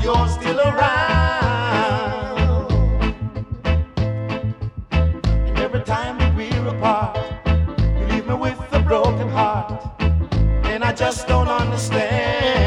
you're still around. And every time that we're apart, you leave me with a broken heart, and I just don't understand.